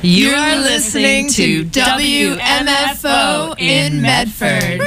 You are listening to WMFO in Medford.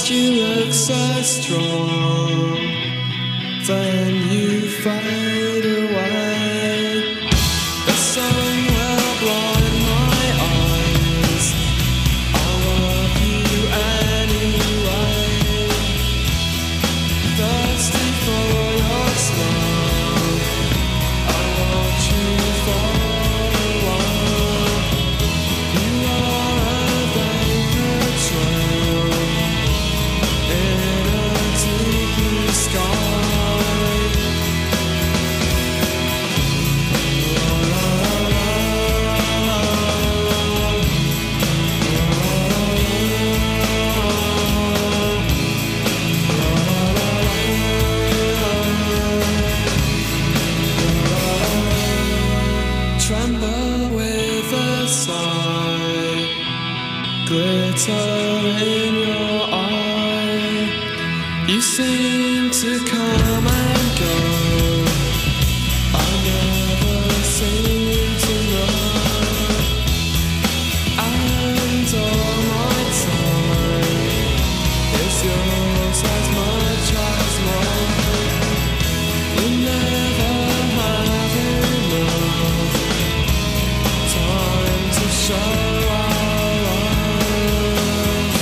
first you look so strong, then you fade away. The sun will blind my eyes, I love you anyway. Thirsty for your smile, I watch you fall away. You are a vapor trail in a deep blue sky. Tremble with a sigh, glitter in your eye. You seem to come and go, I never seem to know. And all my time is yours as much as mine. We never have enough time to show our love.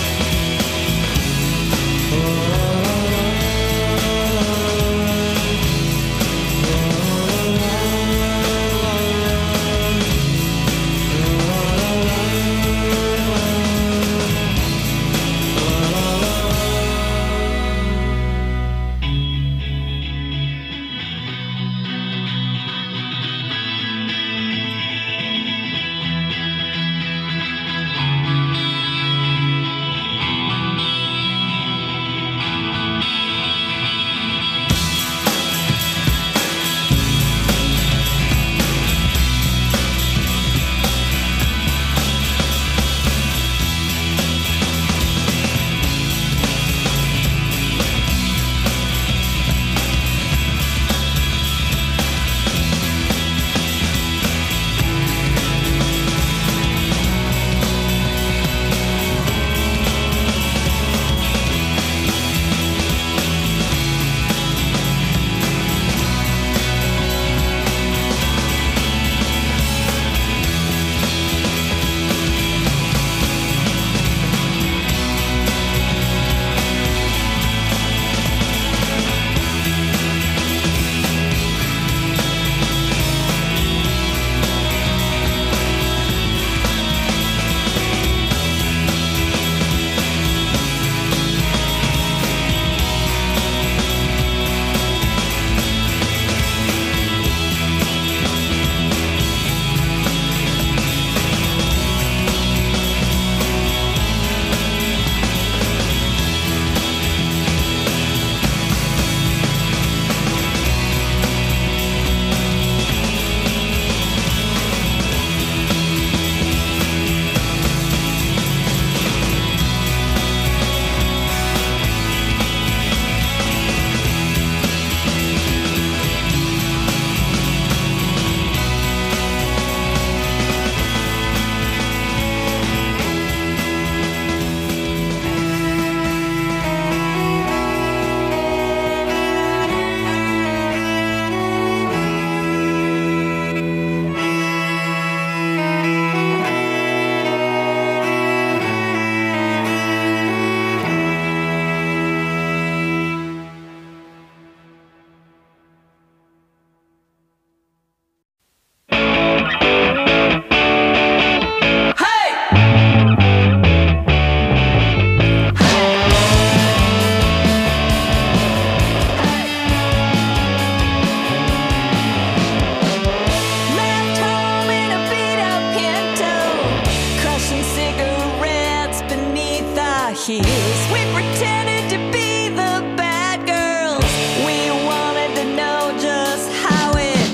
heels. We pretended to be the bad girls. We wanted to know just how it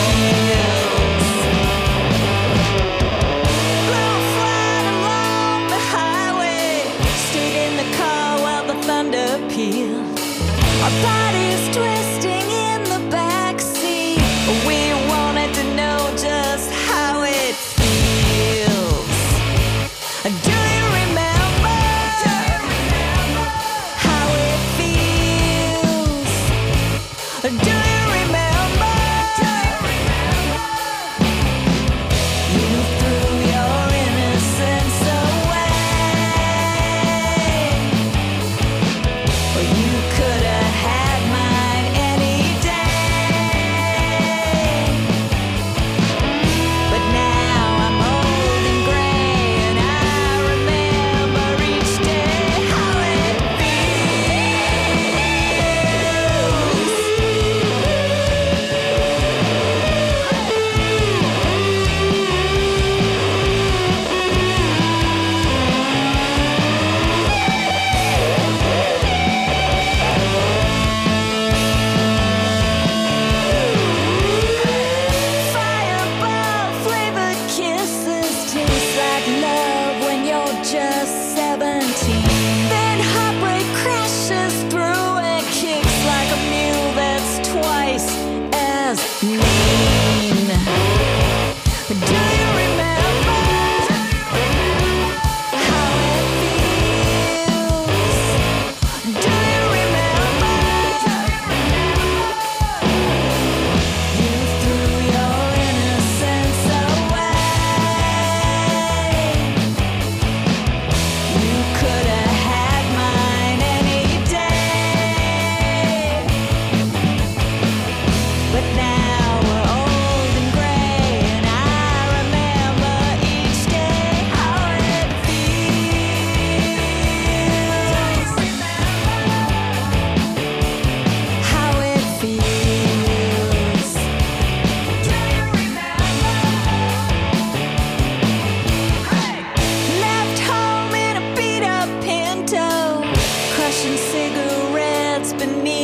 feels. Flew flat along the highway, stayed in the car while the thunder pealed. Our bodies twisting in the backseat. We wanted to know just how it feels. Do you remember?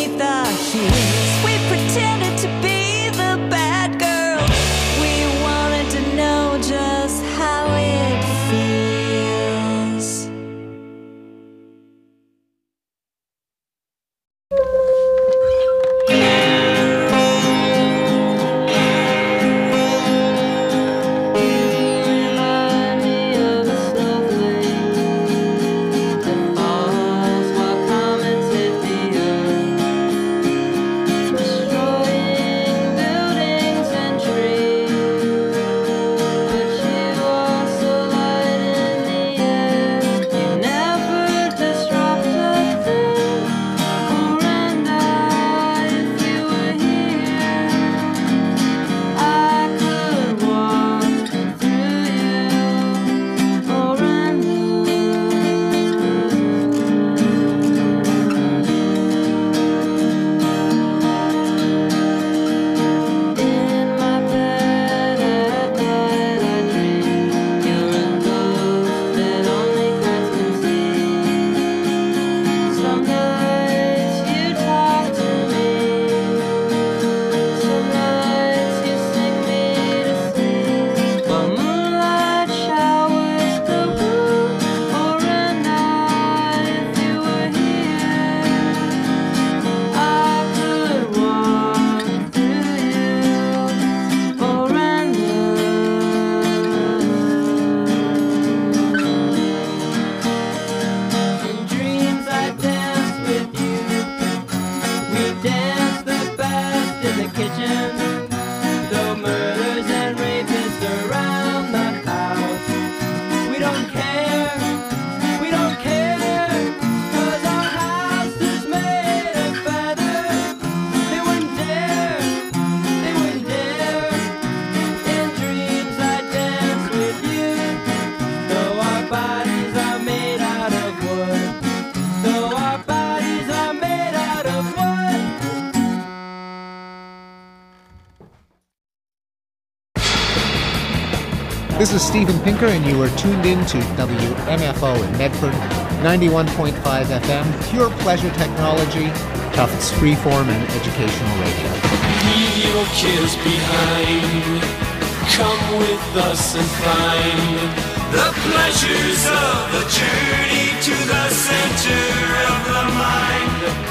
beneath our heels. We pretended to be the bad girl. We wanted to know just how it feels. This is Steven Pinker, and you are tuned in to WMFO in Medford, 91.5 FM, pure pleasure technology, Tufts freeform and educational radio. Leave your kids behind. Come with us and find the pleasures of the journey to the center of the mind.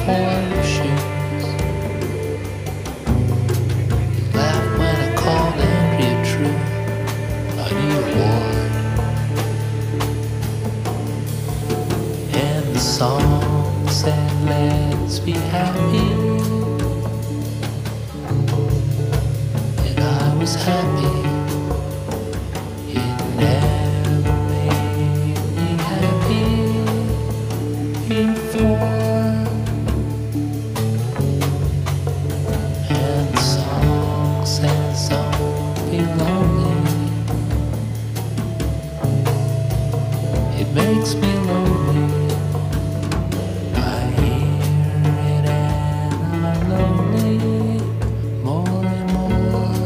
horseshoes. You laughed when I called Andrea True on your ward. And the song said, let's be happy. And I was happy. It never made me happy before. And the song says, don't be lonely. It makes me lonely. I hear it and I'm lonely more and more.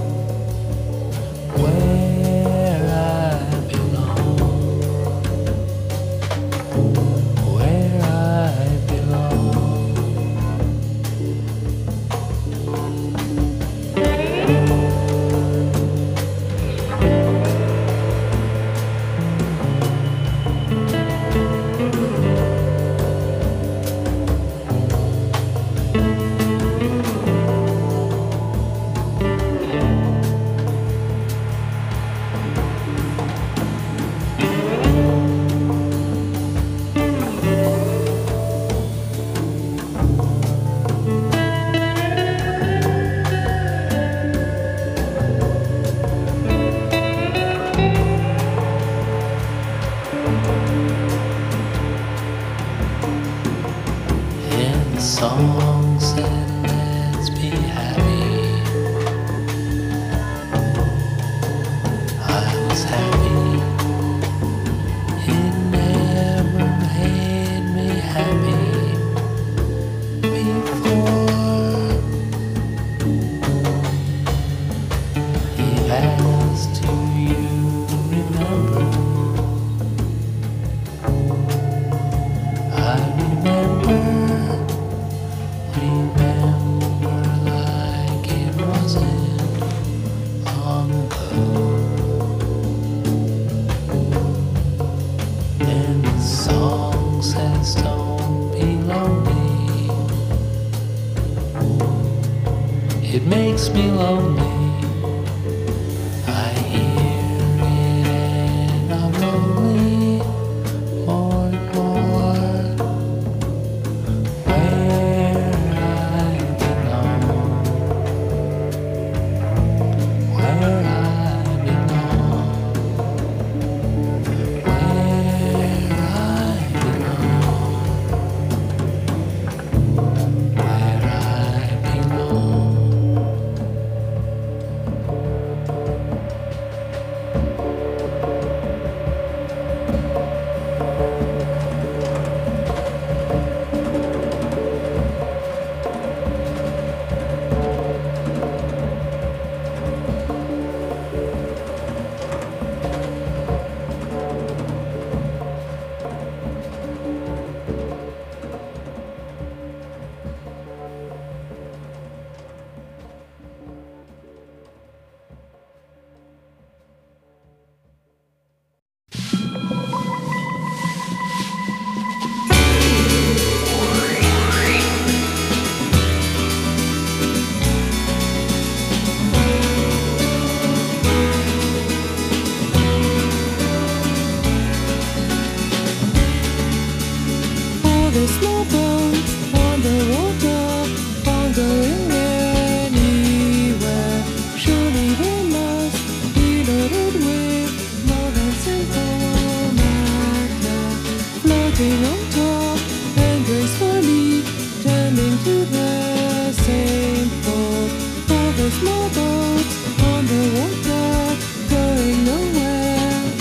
Where I belong, where I belong. And the song said, let's be happy. I was happy. It never made me happy before. He asked, do you remember? I remember like it wasn't long ago. And the song says, don't be lonely. It makes me lonely. I hear it and I'm lonely more and more. Where I belong, where I belong, where I belong, where I belong. All the small boats on the water, aren't going anywhere. Surely they must be loaded with more than simple matter. Floating on top and gracefully turning to the same port. All the small boats on the water, going nowhere.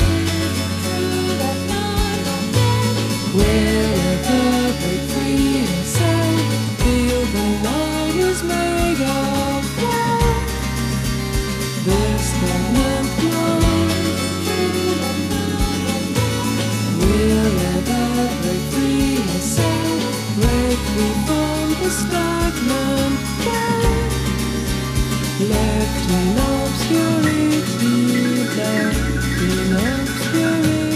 Wherever break free and sail, feel the world is made of love. The stagnant flows. Wherever break free and sail, break free from the stagnant ground. Left in obscurity, left in obscurity.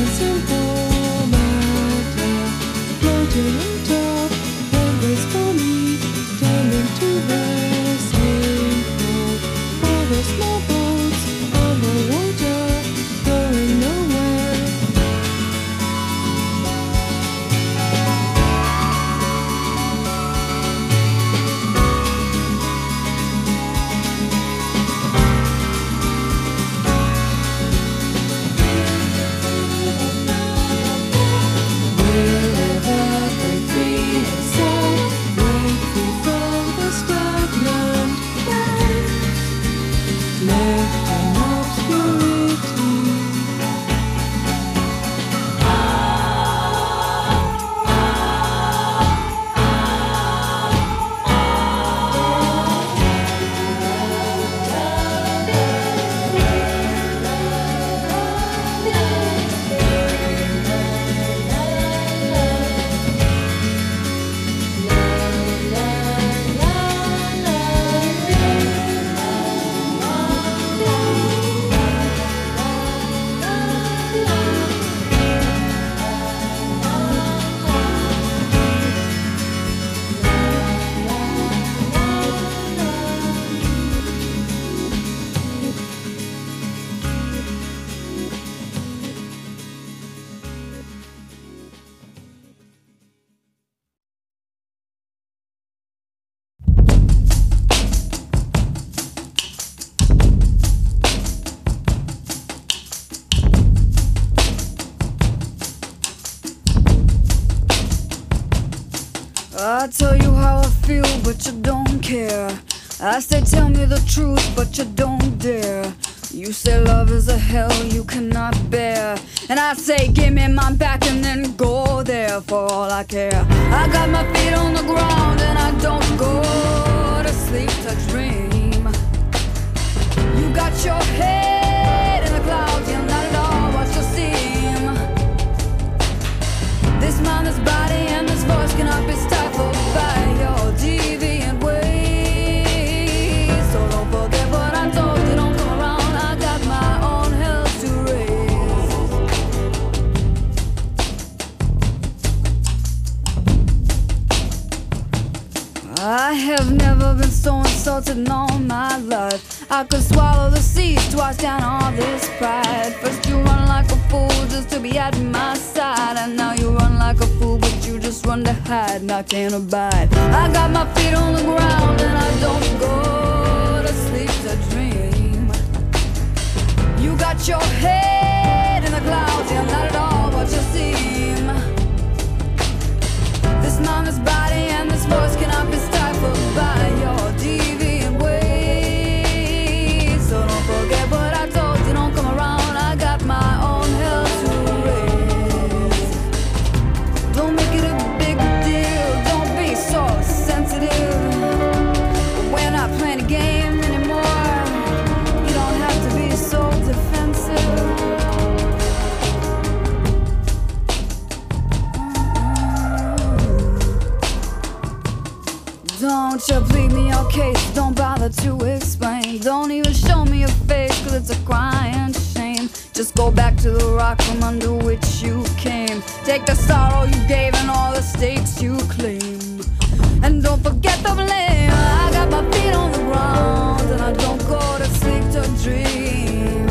simple matter, floating on top and gracefully tending to the same pole. For the small boats on the water, going nowhere. Wherever they free itself, break free from the stagnant life, left in obscurity. I tell you how I feel, but you don't care. I say tell me the truth, but you don't dare. You say love is a hell you cannot bear, and I say give me my back and then go there for all I care. I got my feet on the ground and I don't go to sleep to dream. You got your head in the clouds, you're not at all what you seem. This mind, this body, and this voice cannot be stifled by your deviant ways. So don't forget what I told you, don't come around. I got my own hell to raise. I have never been so insulted in all my life. I could swallow the seas twice down all this pride. First you run like a fool just to be at my side, and now you run like a fool but you just run to hide, and I can't abide. I got my feet on the ground and I don't go to sleep to dream. You got your head in the clouds, you're not at all what you seem. This mind, this body, and this voice cannot be stifled by your deviant ways. So don't forget what I told you, don't come around. I got my own hell to raise. Don't make it a big deal, don't be so sensitive. We're not playing a game anymore. You don't have to be so defensive. Don't you plead me your case, don't bother to explain. Don't even show me your face, cause it's a crying shame. Just go back to the rock from under which you came. Take the sorrow you gave and all the stakes you claim. And don't forget the blame. I got my feet on the ground and I don't go to sleep to dream.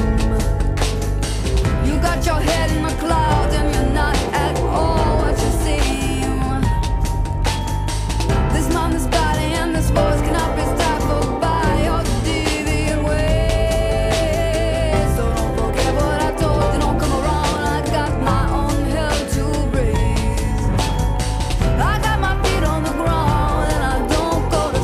You got your head in the clouds and you're not at all what you seem. This mind, this body, and this voice cannot be stifled by your deviant ways. So don't forget what I told you, don't come around. I got my own hell to raise. I got my feet on the ground and I don't go to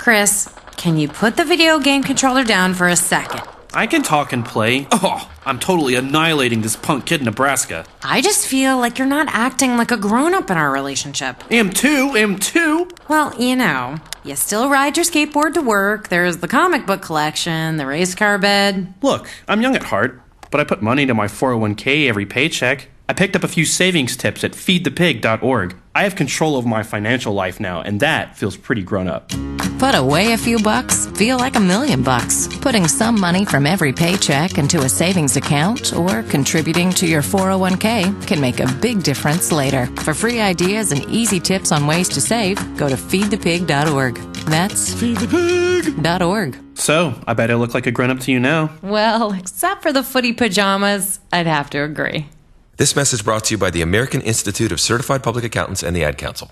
Chris, can you put the video game controller down for a second? I can talk and play. Oh, I'm totally annihilating this punk kid in Nebraska. I just feel like you're not acting like a grown-up in our relationship. Am too. Well, you still ride your skateboard to work, there's the comic book collection, the race car bed. Look, I'm young at heart, but I put money into my 401k every paycheck. I picked up a few savings tips at feedthepig.org. I have control over my financial life now, and that feels pretty grown up. Put away a few bucks, feel like $1,000,000. Putting some money from every paycheck into a savings account or contributing to your 401k can make a big difference later. For free ideas and easy tips on ways to save, go to feedthepig.org. That's feedthepig.org. So, I bet I look like a grown-up to you now. Well, except for the footy pajamas, I'd have to agree. This message brought to you by the American Institute of Certified Public Accountants and the Ad Council.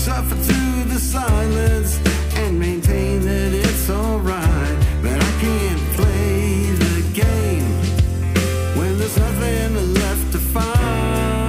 suffer through the silence and maintain that it's alright. But I can't play the game when there's nothing left to find.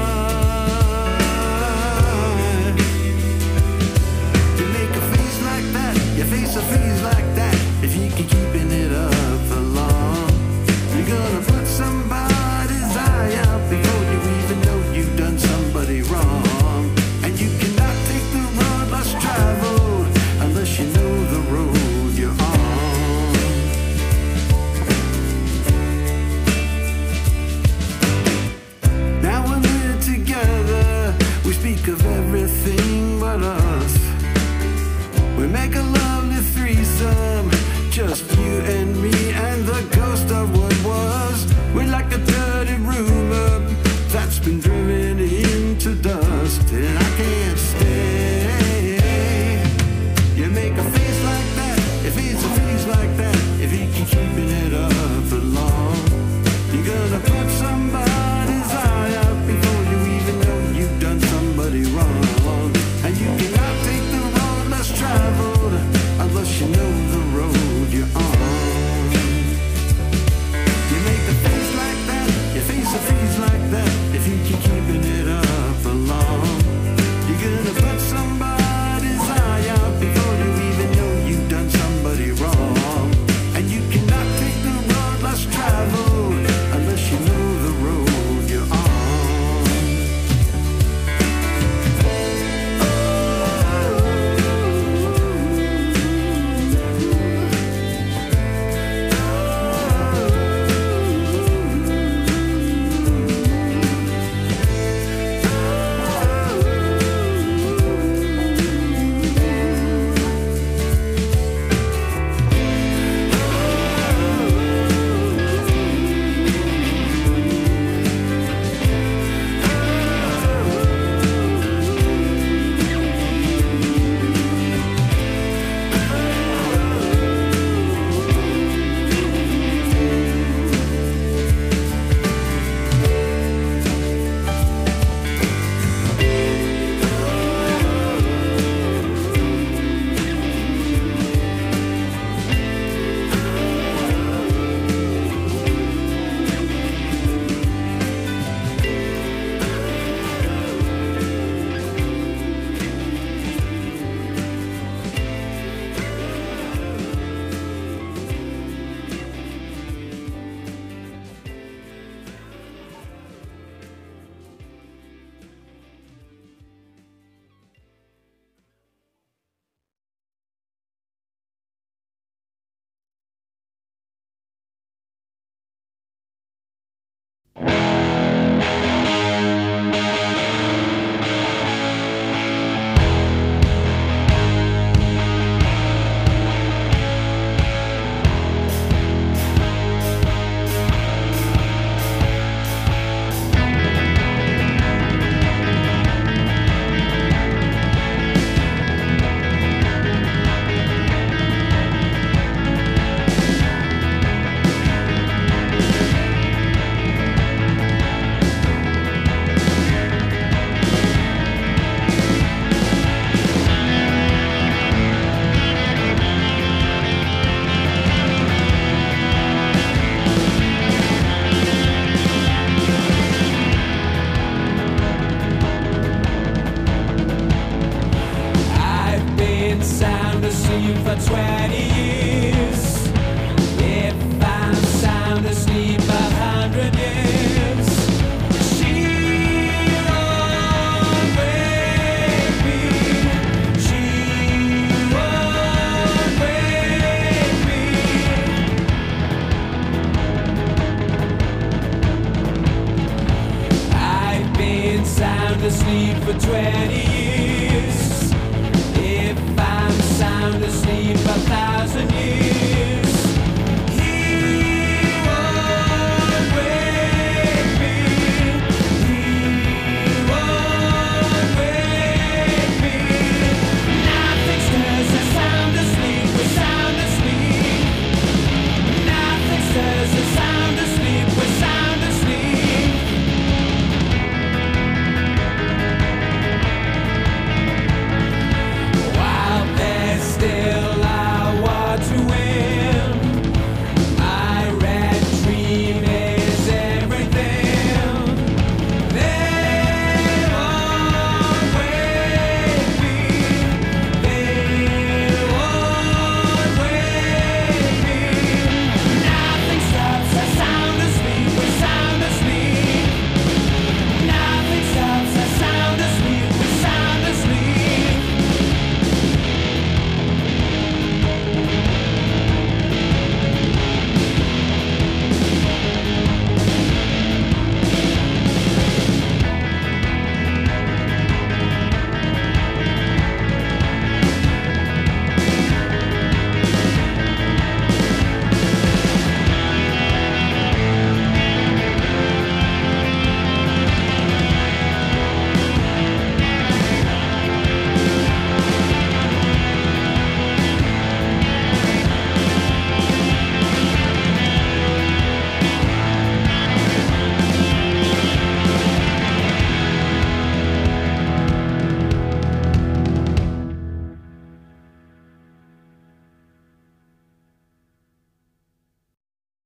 You make a face like that, you face a face like that. If you keep keeping it up for long, you're gonna put somebody's eye out before you even know you've done somebody wrong. And you cannot take the road less traveled unless you know the road you're on. Now when we're together, we speak of everything but us. We make a lovely threesome, just you and me and the ghost of what was. We're like a dirty rumor that's been driven into dust, and I can't stay. You make a face like that, you face a face like that. If you keep keeping it up for long, you're gonna put somebody's eye out before you even know you've done somebody wrong. And you cannot take the road less traveled unless you know the road you're on.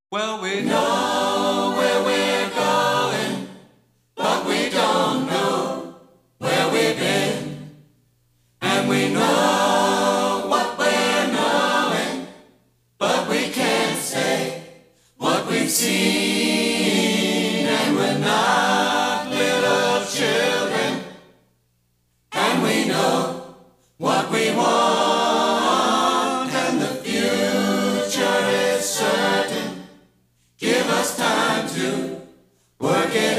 Well, we know where we're going, but we don't know where we've been. And we know what we're knowing, but we can't say what we've seen. And we're not little children, and we know what we want, and the future is certain. Give us time to work it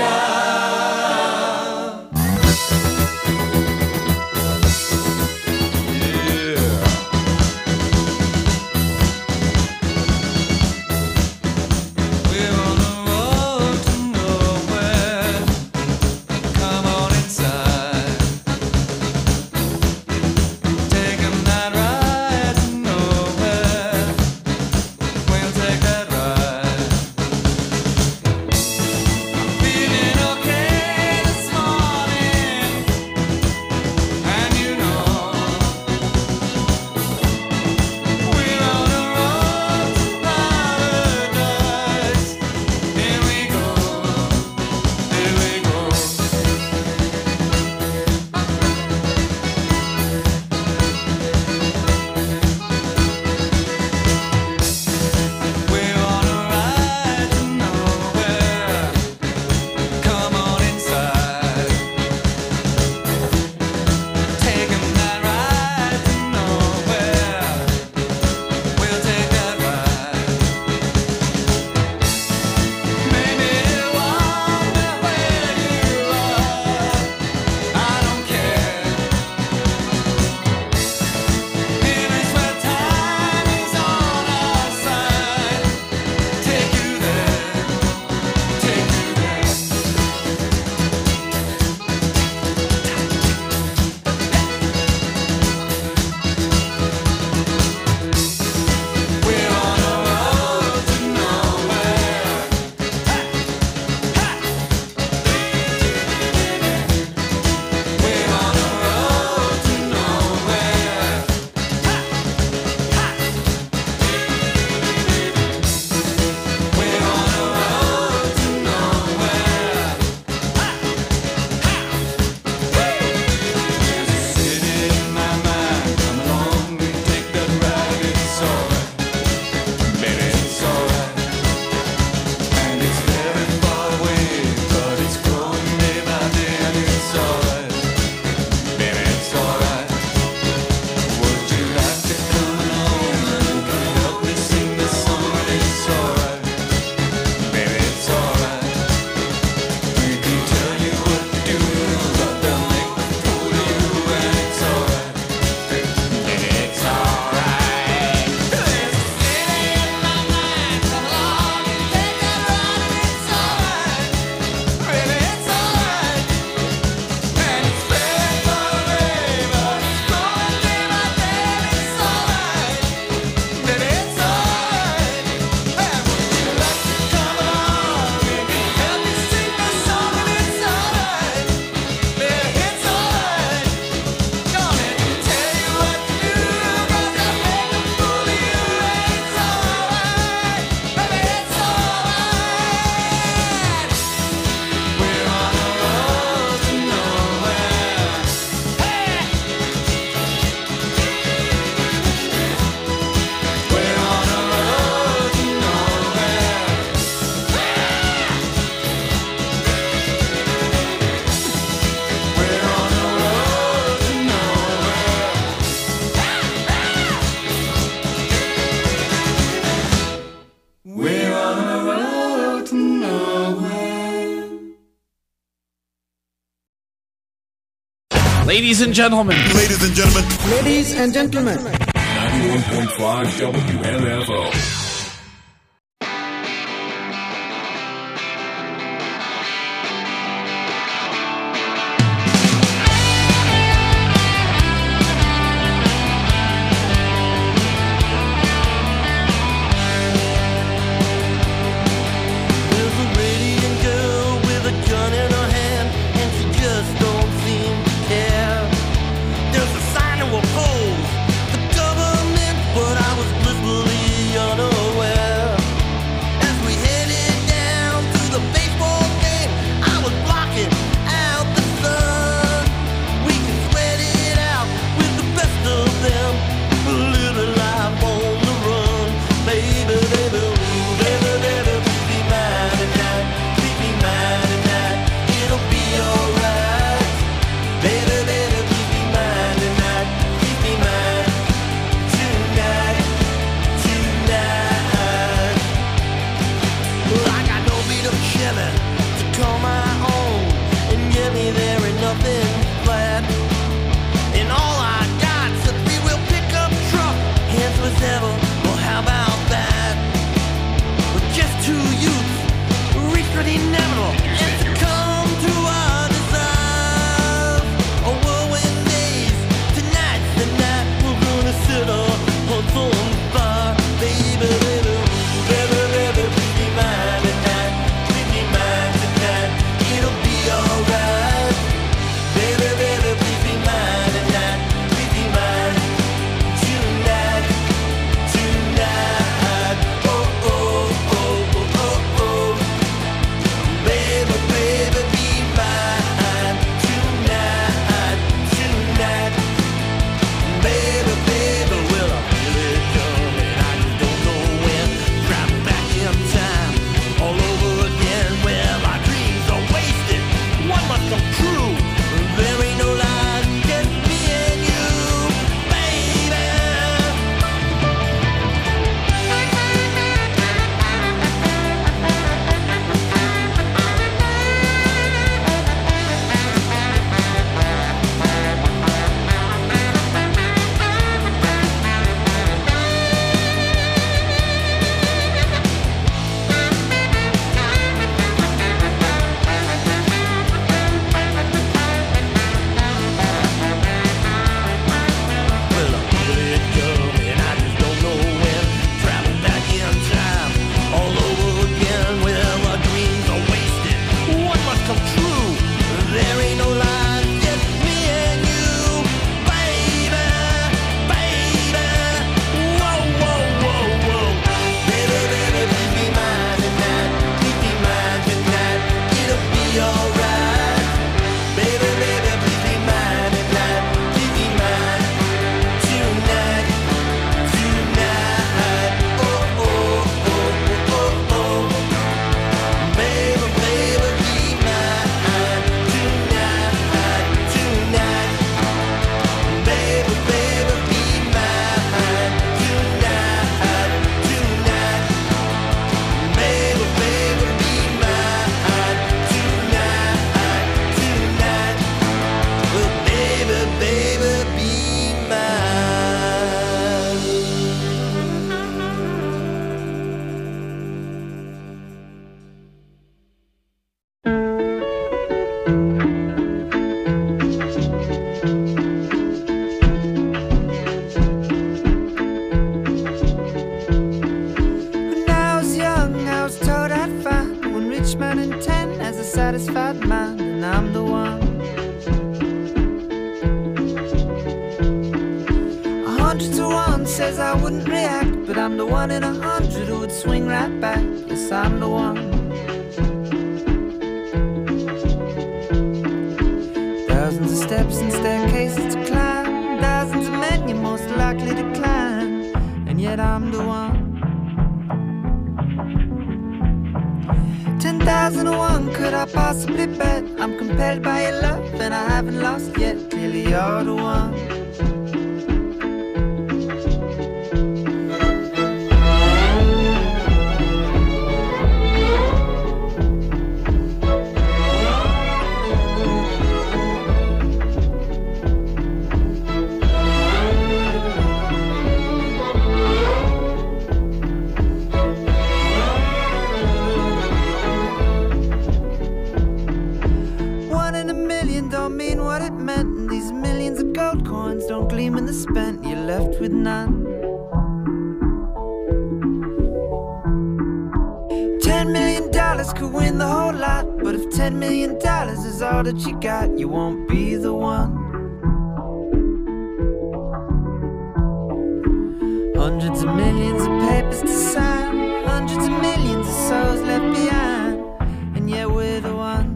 out. Yeah. We're on the road to nowhere. Come on inside. Take a night ride to nowhere. We'll take that ride. Feeling okay this morning, and you know we're on the road to paradise. Here we go, here we go. We're on a ride to nowhere. Come on inside. Take a night ride to nowhere. We'll take that ride. Maybe you wonder where you are. I don't care. Here is where time is on our side. Take you there. Take you there. We're on a road to nowhere. We're on a road to nowhere. We're on a road to nowhere. There's a city in my mind. Come along and take that ride. It's alright, baby, it's alright. And it's very far away, but it's growing day by day. And it's alright, baby, it's alright. Would you like to come along and help me sing this song? And it's alright, baby, it's alright. We can tell you what to do, but they'll make a fool of you. And it's alright, baby, it's alright. There's a city in my mind. Come along and take that ride. And it's alright, baby, it's alright. And it's very far away, but it's growing day by day. And it's alright, baby, it's alright. And would you like to come along and help me sing this song? And it's alright, baby, it's alright. Don't let me tell you what to do, 'cause I'll make a fool of you. And it's alright, baby, it's alright. We're on a road to nowhere. Hey! We're on a road to nowhere. We're on a road to nowhere. We're on a road to nowhere. Ladies and gentlemen. Ladies and gentlemen. Ladies and gentlemen. 91.5 WMFO. There's a radiant girl with a gun in her hand, and she just don't seem to care. There's a sign to oppose the government, but I was blissfully unaware. says I wouldn't react, but I'm the 1 in 100 who would swing right back. Yes, I'm the one. Thousands of steps and staircases to climb, thousands of men you're most likely to climb, and yet I'm the one. 10,001 could I possibly bet? I'm compelled by your love and I haven't lost yet. Clearly you're the one. Don't gleam in the spent, you're left with none. $10 million could win the whole lot, but if $10 million is all that you got, you won't be the one. Hundreds of millions of papers to sign, hundreds of millions of souls left behind, and yet we're the ones.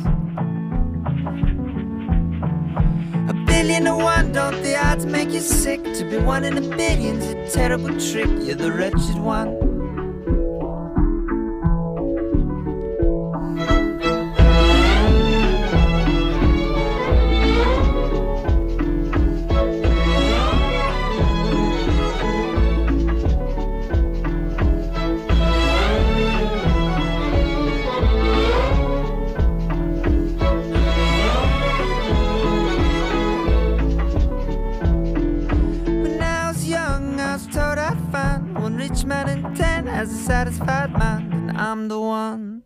1,000,000,001, don't the odds make you sick? To be 1 in a billion's a terrible trick. You're the wretched one. Man in 10 has a satisfied mind, and I'm the one.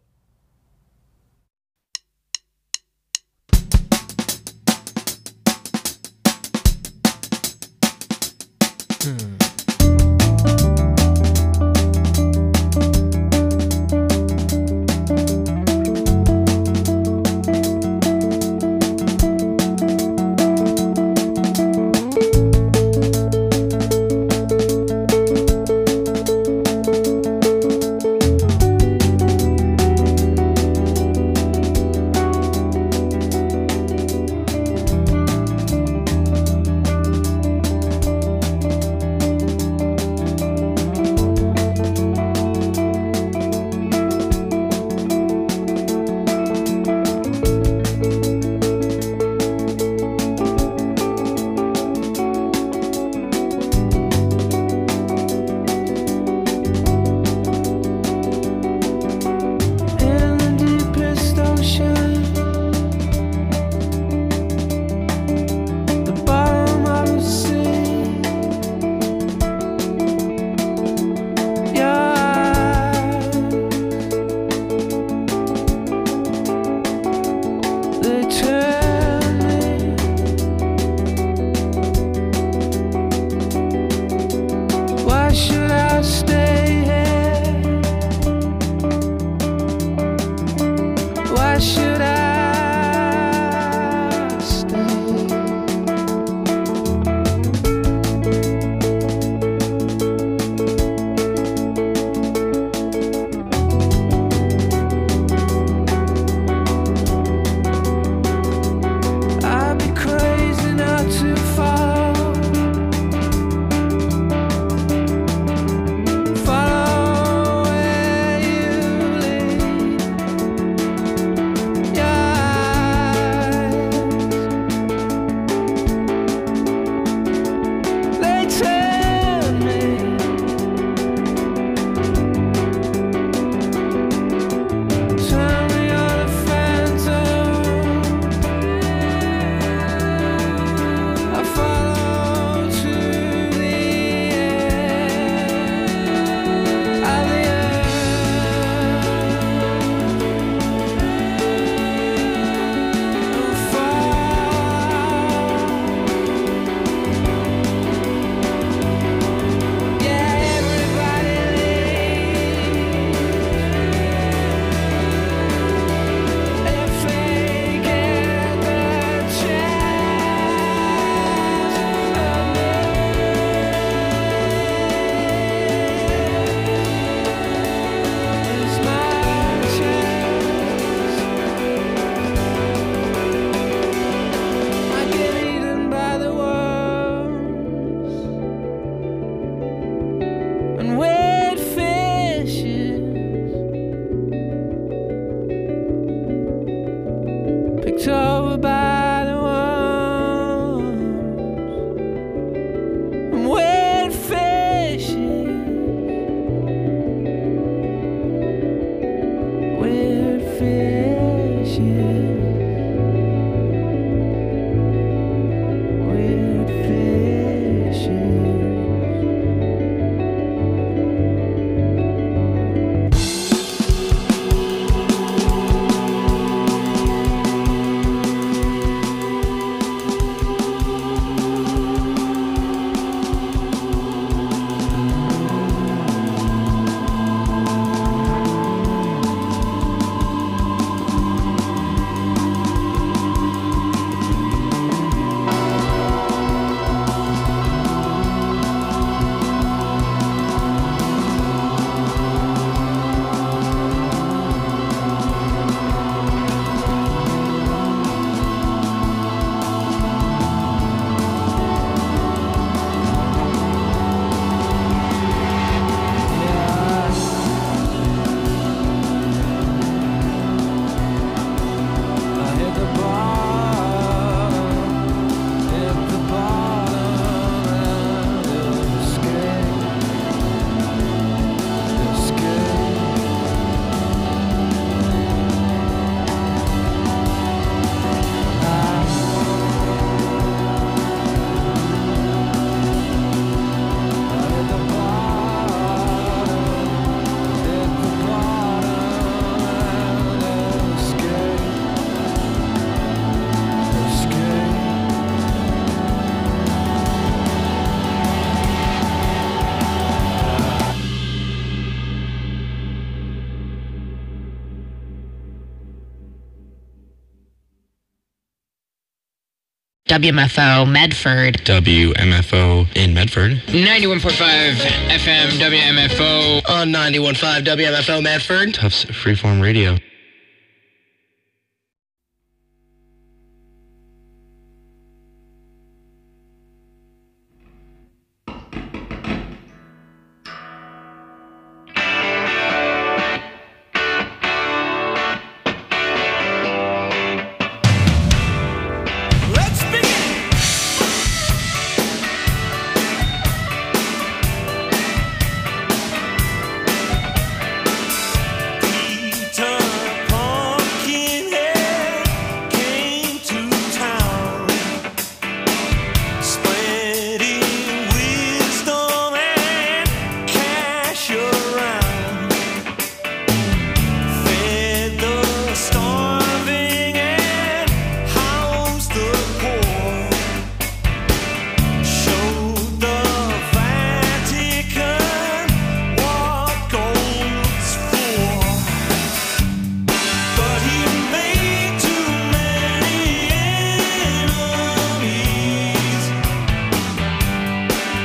WMFO Medford. WMFO in Medford. 91.5 FM WMFO. On 91.5 WMFO Medford. Tufts Freeform Radio.